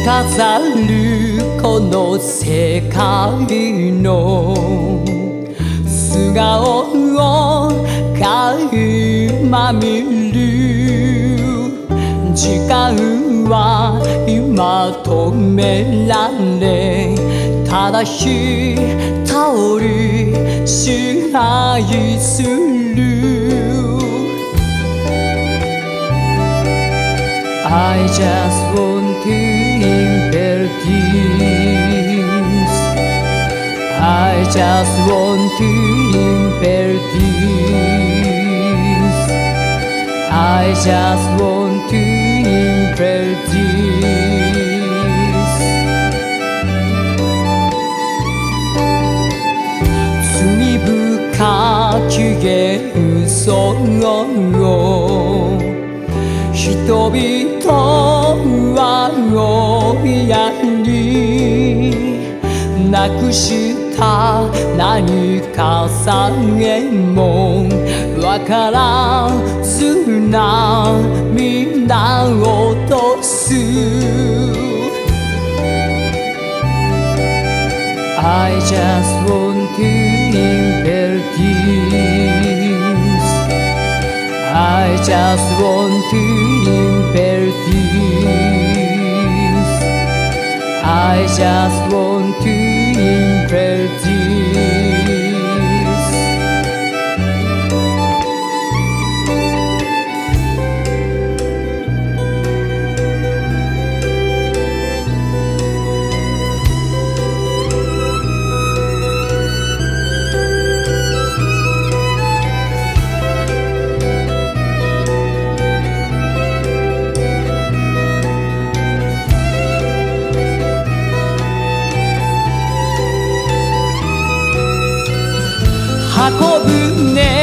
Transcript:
飾るこの世界の素顔を垣間見る時間は今止められただ一人支配する I just want to impel this I just want to impel this I just want to impel this 罪深き幻想を人々は追いやりなくした何かさえもわからず涙を落とす I just want to impel this I just want to impel this I just want to impel this 箱舟